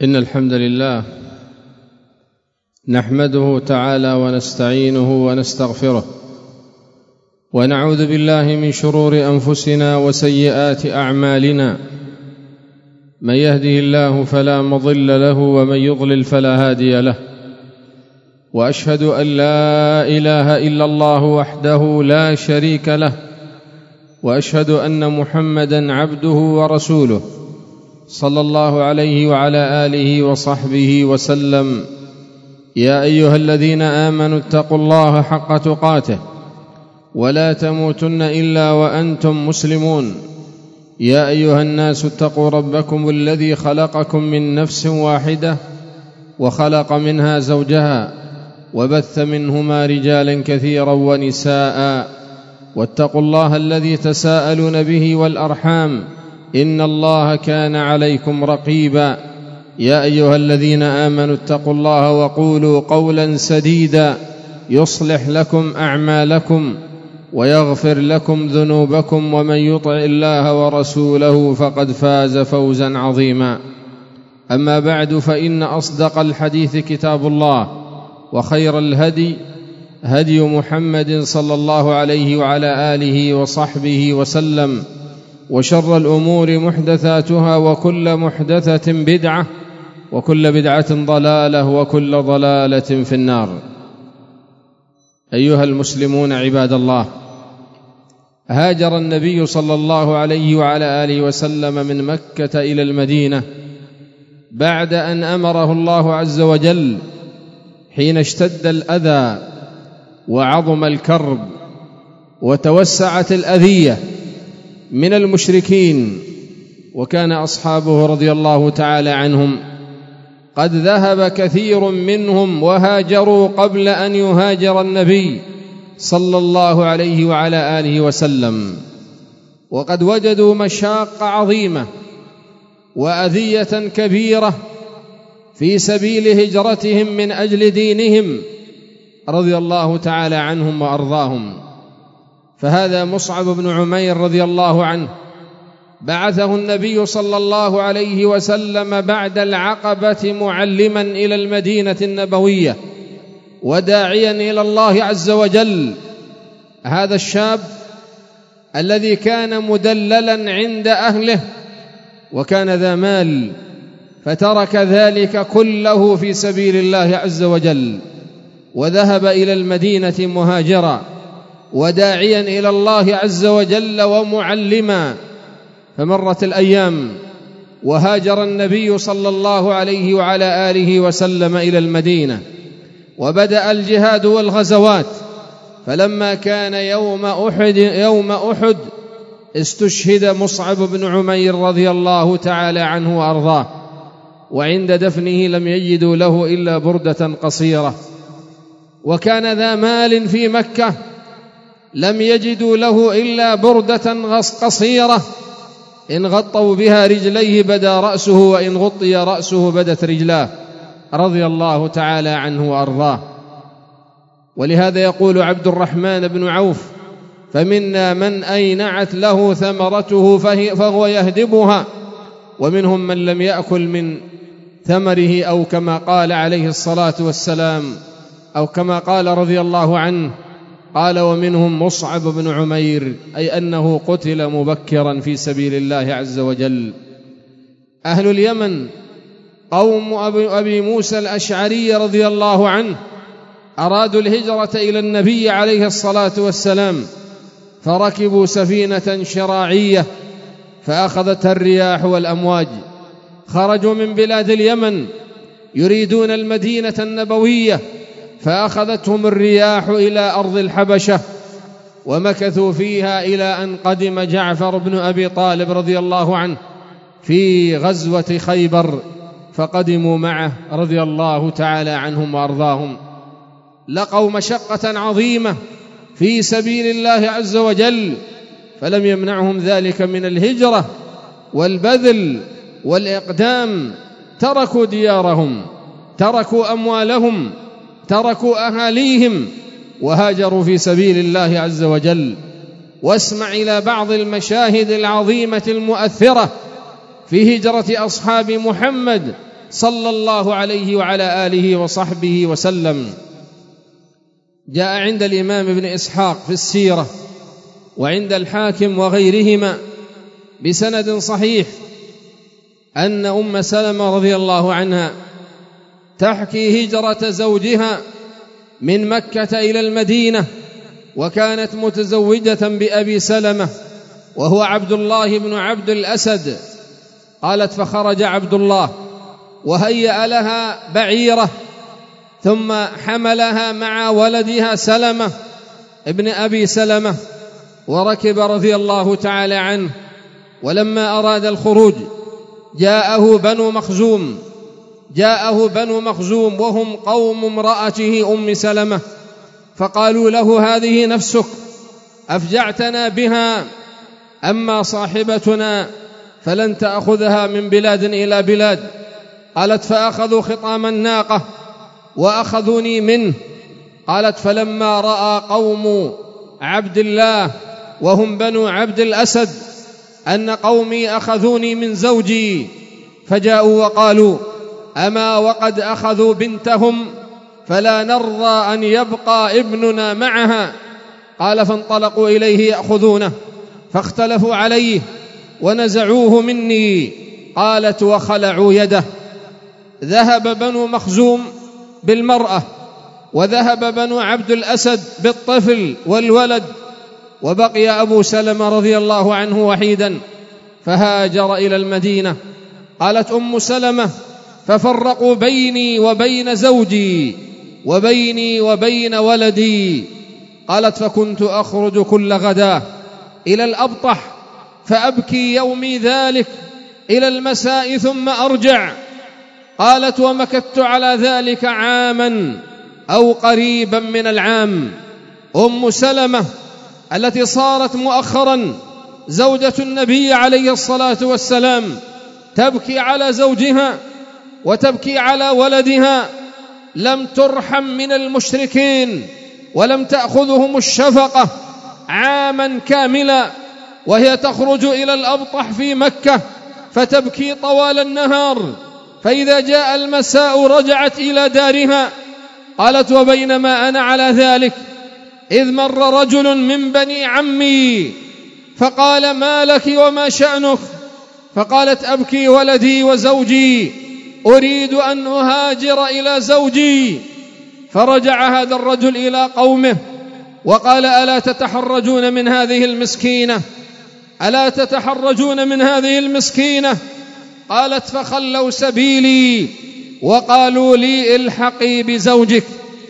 إن الحمد لله نحمده تعالى ونستعينه ونستغفره ونعوذ بالله من شرور أنفسنا وسيئات أعمالنا. من يهده الله فلا مضل له ومن يضلل فلا هادي له، وأشهد أن لا إله إلا الله وحده لا شريك له، وأشهد أن محمدًا عبده ورسوله صلى الله عليه وعلى آله وصحبه وسلم. يا أيها الذين آمنوا اتقوا الله حق تقاته ولا تموتن إلا وأنتم مسلمون. يا أيها الناس اتقوا ربكم الذي خلقكم من نفس واحدة وخلق منها زوجها وبث منهما رجالا كثيرا ونساء، واتقوا الله الذي تساءلون به والأرحام إن الله كان عليكم رقيبا. يا أيها الذين آمنوا اتقوا الله وقولوا قولا سديدا يصلح لكم أعمالكم ويغفر لكم ذنوبكم، ومن يطع الله ورسوله فقد فاز فوزا عظيما. أما بعد، فإن أصدق الحديث كتاب الله، وخير الهدي هدي محمد صلى الله عليه وعلى آله وصحبه وسلم، وشر الأمور محدثاتها، وكل محدثة بدعة، وكل بدعة ضلالة، وكل ضلالة في النار. أيها المسلمون عباد الله، هاجر النبي صلى الله عليه وعلى آله وسلم من مكة إلى المدينة بعد أن أمره الله عز وجل حين اشتد الأذى وعظم الكرب وتوسعت الأذية من المشركين، وكان أصحابه رضي الله تعالى عنهم قد ذهب كثير منهم وهاجروا قبل أن يهاجر النبي صلى الله عليه وعلى آله وسلم، وقد وجدوا مشاق عظيمة وأذية كبيرة في سبيل هجرتهم من أجل دينهم رضي الله تعالى عنهم وأرضاهم. فهذا مصعب بن عمير رضي الله عنه بعثه النبي صلى الله عليه وسلم بعد العقبة معلما إلى المدينة النبوية وداعيا إلى الله عز وجل. هذا الشاب الذي كان مدللا عند أهله وكان ذا مال، فترك ذلك كله في سبيل الله عز وجل وذهب إلى المدينة مهاجرا وداعيا إلى الله عز وجل ومعلما. فمرت الأيام وهاجر النبي صلى الله عليه وعلى آله وسلم إلى المدينة، وبدأ الجهاد والغزوات. فلما كان يوم أحد استشهد مصعب بن عمير رضي الله تعالى عنه وأرضاه، وعند دفنه لم يجدوا له إلا بردة قصيرة، وكان ذا مال في مكة لم يجدوا له إلا بردة قصيرة إن غطوا بها رجليه بدا رأسه، وإن غطي رأسه بدت رجلاه رضي الله تعالى عنه وأرضاه. ولهذا يقول عبد الرحمن بن عوف: فمنا من أينعت له ثمرته فهو يهدبها، ومنهم من لم يأكل من ثمره، أو كما قال عليه الصلاة والسلام، أو كما قال رضي الله عنه، قال: ومنهم مصعب بن عمير، أي أنه قتل مبكرا في سبيل الله عز وجل. أهل اليمن قوم أبي موسى الأشعري رضي الله عنه أرادوا الهجرة إلى النبي عليه الصلاة والسلام، فركبوا سفينة شراعية فأخذتها الرياح والأمواج، خرجوا من بلاد اليمن يريدون المدينة النبوية، فأخذتهم الرياح إلى أرض الحبشة، ومكثوا فيها إلى أن قدم جعفر بن أبي طالب رضي الله عنه في غزوة خيبر، فقدموا معه رضي الله تعالى عنهم وأرضاهم. لقوا مشقة عظيمة في سبيل الله عز وجل، فلم يمنعهم ذلك من الهجرة والبذل والإقدام. تركوا ديارهم، تركوا أموالهم، تركوا أهاليهم، وهاجروا في سبيل الله عز وجل. واسمع إلى بعض المشاهد العظيمة المؤثرة في هجرة أصحاب محمد صلى الله عليه وعلى آله وصحبه وسلم. جاء عند الإمام ابن إسحاق في السيرة وعند الحاكم وغيرهما بسند صحيح أن أم سلمة رضي الله عنها تحكي هجرة زوجها من مكة إلى المدينة، وكانت متزوجة بأبي سلمة وهو عبد الله بن عبد الأسد. قالت: فخرج عبد الله وهيأ لها بعيرة، ثم حملها مع ولدها سلمة ابن أبي سلمة وركب رضي الله تعالى عنه. ولما أراد الخروج جاءه بنو مخزوم وهم قوم امرأته أم سلمة، فقالوا له: هذه نفسك أفجعتنا بها، أما صاحبتنا فلن تأخذها من بلاد إلى بلاد. قالت: فأخذوا خطام الناقة وأخذوني منه. قالت: فلما رأى قوم عبد الله وهم بنو عبد الأسد أن قومي أخذوني من زوجي، فجاءوا وقالوا: أما وقد أخذوا بنتهم فلا نرضى أن يبقى ابننا معها. قال: فانطلقوا إليه يأخذونه، فاختلفوا عليه ونزعوه مني. قالت: وخلعوا يده. ذهب بنو مخزوم بالمرأة، وذهب بنو عبد الأسد بالطفل والولد، وبقي أبو سلمة رضي الله عنه وحيدا، فهاجر إلى المدينة. قالت أم سلمة: ففرقوا بيني وبين زوجي وبيني وبين ولدي. قالت: فكنت أخرج كل غداة إلى الأبطح فأبكي يومي ذلك إلى المساء ثم أرجع. قالت: ومكثت على ذلك عاما أو قريبا من العام. أم سلمة التي صارت مؤخرا زوجة النبي عليه الصلاة والسلام تبكي على زوجها وتبكي على ولدها، لم ترحم من المشركين ولم تأخذهم الشفقة عاما كاملا، وهي تخرج إلى الأبطح في مكة فتبكي طوال النهار، فإذا جاء المساء رجعت إلى دارها. قالت: وبينما أنا على ذلك إذ مر رجل من بني عمي فقال: ما لك وما شأنك؟ فقالت: أبكي ولدي وزوجي، أريد أن أهاجر إلى زوجي. فرجع هذا الرجل إلى قومه وقال: ألا تتحرجون من هذه المسكينة؟ ألا تتحرجون من هذه المسكينة؟ قالت: فخلوا سبيلي وقالوا لي: الحقي بزوجك.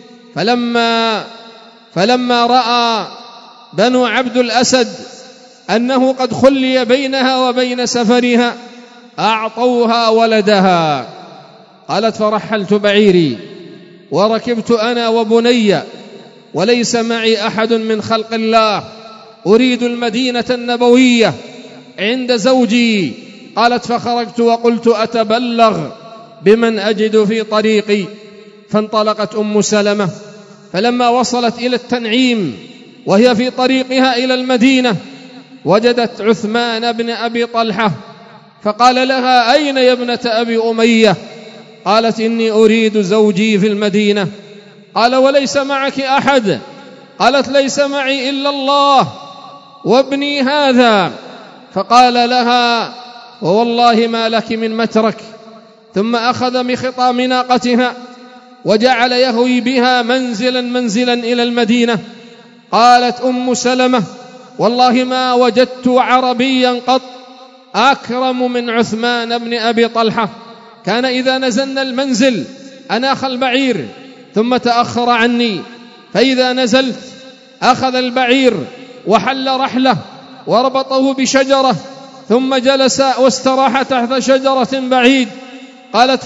فلما رأى بنو عبد الأسد أنه قد خلي بينها وبين سفرها أعطوها ولدها. قالت: فرحلت بعيري وركبت أنا وبني وليس معي أحد من خلق الله، أريد المدينة النبوية عند زوجي. قالت: فخرجت وقلت أتبلغ بمن أجد في طريقي. فانطلقت أم سلمة، فلما وصلت إلى التنعيم وهي في طريقها إلى المدينة وجدت عثمان بن أبي طلحة، فقال لها: أين يا ابنة أبي أمية؟ قالت: إني أريد زوجي في المدينة. قال: وليس معك أحد؟ قالت: ليس معي إلا الله وابني هذا. فقال لها: ووالله ما لك من مترك. ثم أخذ بخطام ناقتها وجعل يهوي بها منزلا إلى المدينة. قالت أم سلمة: والله ما وجدت عربيا قط أكرم من عثمان بن أبي طلحة، كان إذا نزلنا المنزل أناخ البعير ثم تأخر عني، فإذا نزلت أخذ البعير وحل رحله وربطه بشجرة ثم جلس واستراح تحت شجرة بعيد. قالت: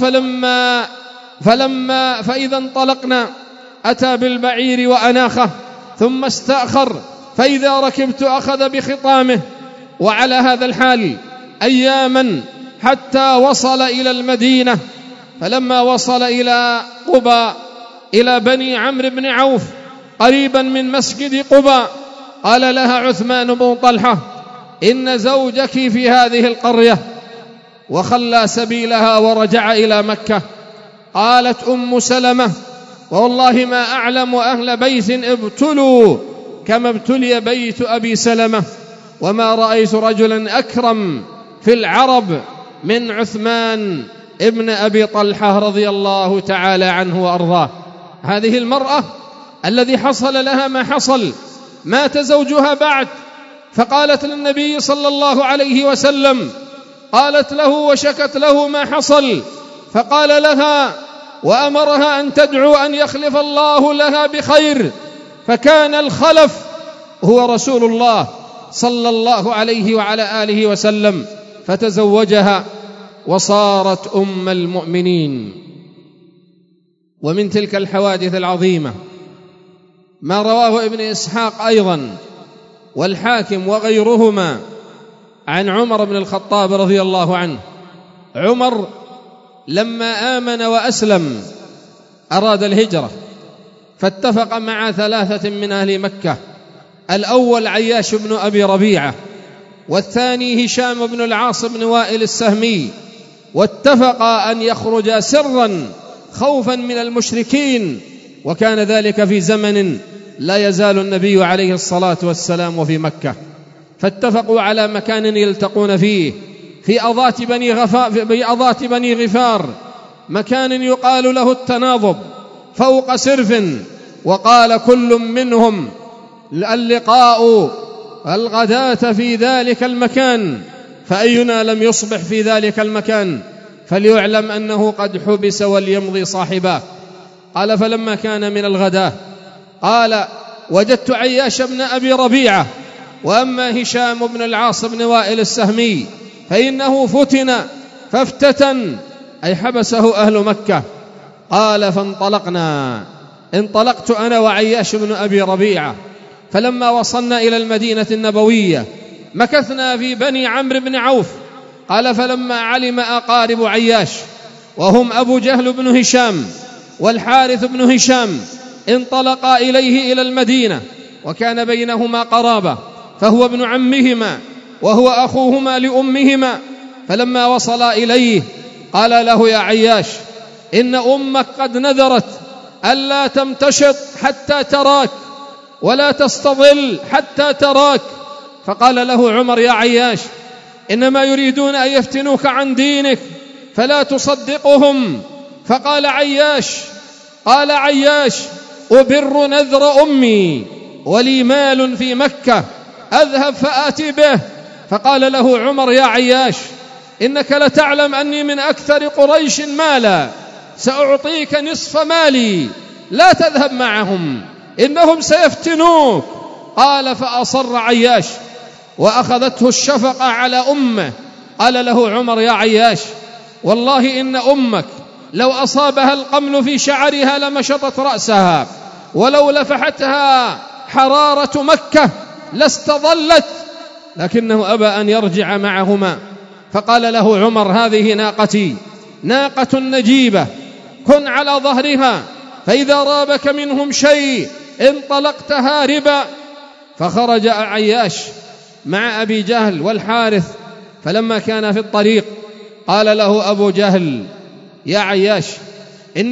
فإذا انطلقنا أتى بالبعير وأناخه ثم استأخر، فإذا ركبت أخذ بخطامه، وعلى هذا الحال أياما حتى وصل إلى المدينة. فلما وصل إلى قباء إلى بني عمرو بن عوف قريبا من مسجد قباء، قال لها عثمان بن طلحة: إن زوجك في هذه القرية، وخلى سبيلها ورجع إلى مكة. قالت أم سلمة: والله ما أعلم أهل بيت ابتلوا كما ابتلي بيت أبي سلمة، وما رأيت رجلا أكرم في العرب من عثمان ابن أبي طلحة رضي الله تعالى عنه وأرضاه. هذه المرأة الذي حصل لها ما حصل، مات زوجها بعد، فقالت للنبي صلى الله عليه وسلم، قالت له وشكت له ما حصل، فقال لها وأمرها أن تدعو أن يخلف الله لها بخير، فكان الخلف هو رسول الله صلى الله عليه وعلى آله وسلم، فتزوجها وصارت أم المؤمنين. ومن تلك الحوادث العظيمة ما رواه ابن إسحاق أيضا والحاكم وغيرهما عن عمر بن الخطاب رضي الله عنه. عمر لما آمن وأسلم أراد الهجرة، فاتفق مع 3 من أهل مكة، الأول عياش بن أبي ربيعة، والثاني هشام بن العاص بن وائل السهمي، واتفقا أن يخرجا سرا خوفا من المشركين، وكان ذلك في زمن لا يزال النبي عليه الصلاة والسلام في مكة. فاتفقوا على مكان يلتقون فيه في أضات بني غفار، مكان يقال له التناضب فوق سرف. وقال كل منهم اللقاء الغداة في ذلك المكان، فأينا لم يصبح في ذلك المكان فليعلم أنه قد حبس وليمضي صاحباه. قال فلما كان من الغداة قال وجدت عياش بن أبي ربيعة، وأما هشام بن العاص بن وائل السهمي فإنه فتن فافتتن، أي حبسه أهل مكة. قال فانطلقنا، انطلقت أنا وعياش بن أبي ربيعة، فلما وصلنا إلى المدينة النبوية مكثنا في بني عمرو بن عوف. قال فلما علم أقارب عياش وهم أبو جهل بن هشام والحارث بن هشام انطلقا إليه إلى المدينة، وكان بينهما قرابة، فهو ابن عمهما وهو أخوهما لأمهما. فلما وصلا إليه قال له يا عياش إن أمك قد نذرت ألا تمتشط حتى تراك ولا تستظل حتى تراك. فقال له عمر يا عياش إنما يريدون أن يفتنوك عن دينك فلا تصدقهم. فقال عياش أبر نذر أمي ولي مال في مكة أذهب فآتي به. فقال له عمر يا عياش إنك لتعلم أني من أكثر قريش مالا، سأعطيك نصف مالي، لا تذهب معهم إنهم سيفتنوك. قال فأصر عياش وأخذته الشفقة على أمه. قال له عمر يا عياش والله إن أمك لو أصابها القمل في شعرها لمشطت رأسها، ولو لفحتها حرارة مكة لاستظلت، لكنه أبى أن يرجع معهما. فقال له عمر هذه ناقتي ناقة نجيبة، كن على ظهرها، فإذا رابك منهم شيء انطلقت هاربا. فخرج عياش مع أبي جهل والحارث، فلما كان في الطريق قال له أبو جهل يا عياش إني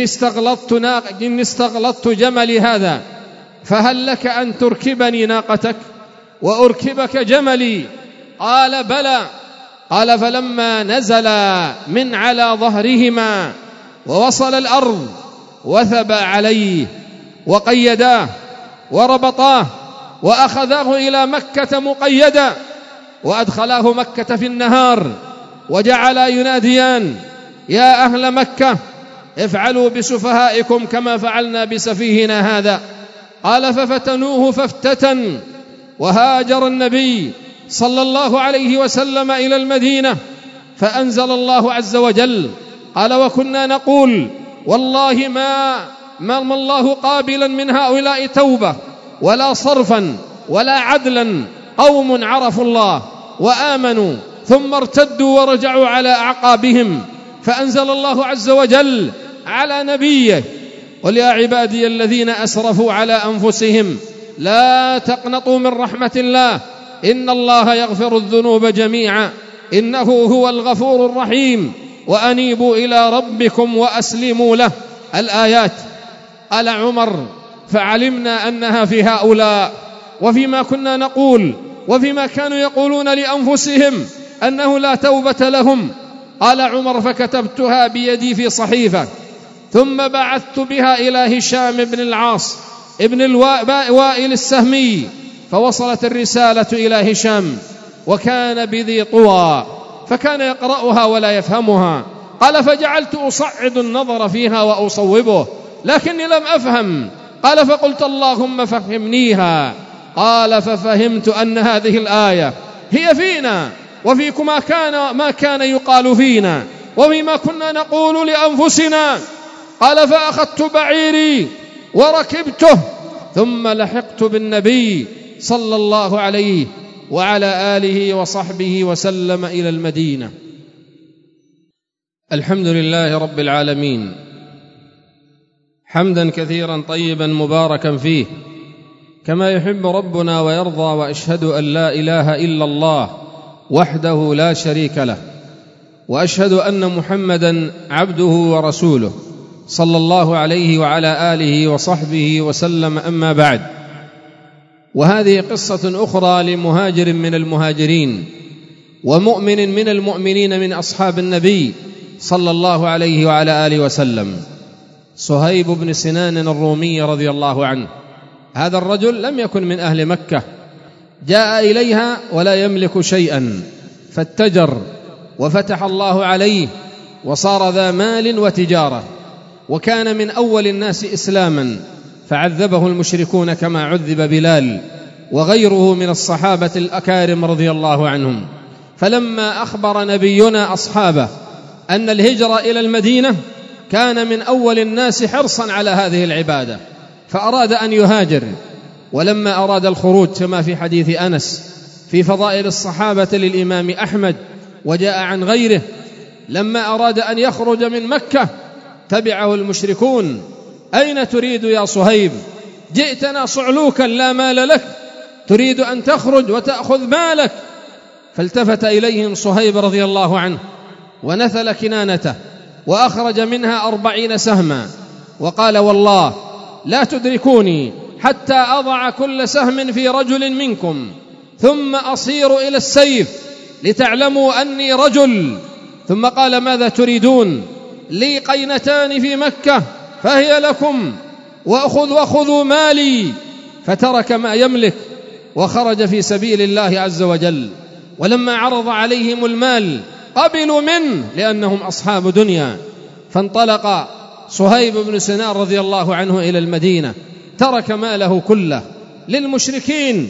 استغلطت جملي هذا، فهل لك أن تركبني ناقتك وأركبك جملي؟ قال بلى. قال فلما نزل من على ظهرهما ووصل الأرض وثبا عليه وقيداه وربطاه وأخذاه إلى مكة مقيدا، وأدخلاه مكة في النهار، وجعلا يناديان يا أهل مكة افعلوا بسفهائكم كما فعلنا بسفيهنا هذا. قال ففتنوه فافتتن، وهاجر النبي صلى الله عليه وسلم إلى المدينة، فأنزل الله عز وجل قال وكنا نقول والله ما الله قابلا من هؤلاء توبة ولا صرفا ولا عدلا، قوم عرفوا الله وآمنوا ثم ارتدوا ورجعوا على أعقابهم. فأنزل الله عز وجل على نبيه قل يا عبادي الذين أسرفوا على أنفسهم لا تقنطوا من رحمة الله إن الله يغفر الذنوب جميعا إنه هو الغفور الرحيم وأنيبوا إلى ربكم وأسلموا له. الآيات. قال عمر: فعلمنا أنها في هؤلاء وفيما كنا نقول وفيما كانوا يقولون لأنفسهم أنه لا توبة لهم. قال عمر: فكتبتها بيدي في صحيفة ثم بعثت بها إلى هشام بن العاص ابن وائل السهمي، فوصلت الرسالة إلى هشام وكان بذي طوى فكان يقرأها ولا يفهمها. قال: فجعلت أصعد النظر فيها وأصوبه لكني لم أفهم. قال: فقلت اللهم فهمنيها. قال: ففهمت أن هذه الآية هي فينا وفيكم ما كان يقال فينا وفيما كنا نقول لأنفسنا. قال: فأخذت بعيري وركبته ثم لحقت بالنبي صلى الله عليه وعلى آله وصحبه وسلم إلى المدينة. الحمد لله رب العالمين، حمدا كثيرا طيبا مباركا فيه كما يحب ربنا ويرضى، وأشهد أن لا إله إلا الله وحده لا شريك له، وأشهد أن محمدا عبده ورسوله صلى الله عليه وعلى آله وصحبه وسلم. أما بعد، وهذه قصة أخرى لمهاجر من المهاجرين ومؤمن من المؤمنين من أصحاب النبي صلى الله عليه وعلى آله وسلم، صهيب بن سنان الرومي رضي الله عنه. هذا الرجل لم يكن من أهل مكة، جاء إليها ولا يملك شيئا، فاتجر وفتح الله عليه وصار ذا مال وتجارة، وكان من أول الناس إسلاما، فعذبه المشركون كما عذب بلال وغيره من الصحابة الأكارم رضي الله عنهم. فلما أخبر نبينا أصحابه أن الهجرة إلى المدينة، كان من أول الناس حرصا على هذه العبادة، فأراد أن يهاجر. ولما أراد الخروج كما في حديث أنس في فضائل الصحابة للإمام أحمد وجاء عن غيره، لما أراد أن يخرج من مكة تبعه المشركون: أين تريد يا صهيب؟ جئتنا صعلوكا لا مال لك، تريد أن تخرج وتأخذ مالك. فالتفت إليهم صهيب رضي الله عنه ونثل كنانته وأخرج منها 40 سهما، وقال: والله لا تدركوني حتى أضع كل سهم في رجل منكم ثم أصير إلى السيف لتعلموا أني رجل. ثم قال: ماذا تريدون؟ لي قينتان في مكة فهي لكم، وخذوا مالي. فترك ما يملك وخرج في سبيل الله عز وجل. ولما عرض عليهم المال قبلوا منه لأنهم أصحاب دنيا. فانطلق صهيب بن سنان رضي الله عنه إلى المدينة، ترك ماله كله للمشركين،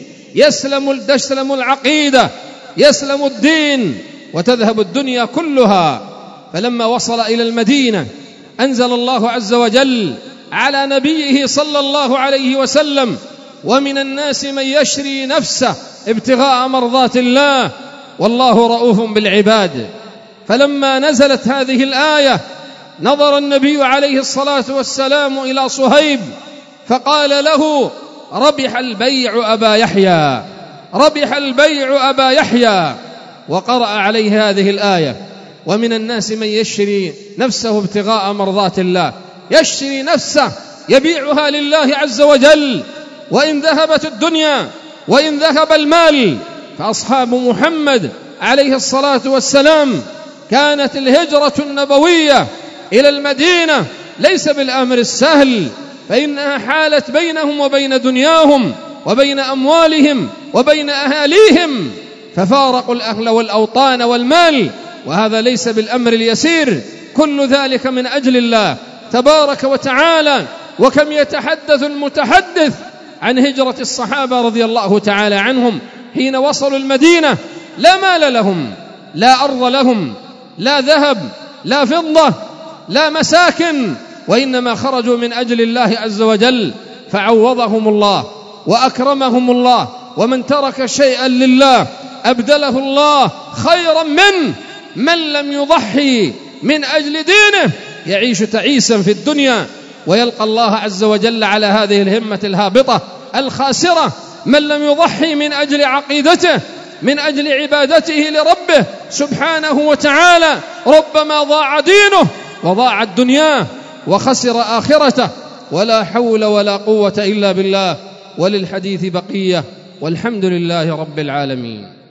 يسلم العقيدة، يسلم الدين، وتذهب الدنيا كلها. فلما وصل إلى المدينة أنزل الله عز وجل على نبيه صلى الله عليه وسلم: ومن الناس من يشري نفسه ابتغاء مرضات الله والله رؤوف بالعباد. فلما نزلت هذه الآية نظر النبي عليه الصلاة والسلام إلى صهيب فقال له: ربح البيع أبا يحيى، ربح البيع أبا يحيى. وقرأ عليه هذه الآية: ومن الناس من يشري نفسه ابتغاء مرضات الله، يشري نفسه يبيعها لله عز وجل، وإن ذهبت الدنيا وإن ذهب المال. فأصحاب محمد عليه الصلاة والسلام كانت الهجرة النبوية إلى المدينة ليس بالأمر السهل، فإنها حالت بينهم وبين دنياهم وبين أموالهم وبين أهاليهم، ففارقوا الأهل والأوطان والمال، وهذا ليس بالأمر اليسير. كل ذلك من أجل الله تبارك وتعالى. وكم يتحدث المتحدث عن هجرة الصحابة رضي الله تعالى عنهم حين وصلوا المدينة، لا مال لهم، لا أرض لهم، لا ذهب، لا فضة، لا مساكن، وإنما خرجوا من أجل الله عز وجل، فعوضهم الله وأكرمهم الله. ومن ترك شيئا لله أبدله الله خيرا منه. من لم يضحي من أجل دينه يعيش تعيسا في الدنيا ويلقى الله عز وجل على هذه الهمة الهابطة الخاسرة. من لم يضحي من أجل عقيدته من أجل عبادته لربه سبحانه وتعالى ربما ضاع دينه وضاعت دنياه وخسر آخرته. ولا حول ولا قوة إلا بالله. وللحديث بقية، والحمد لله رب العالمين.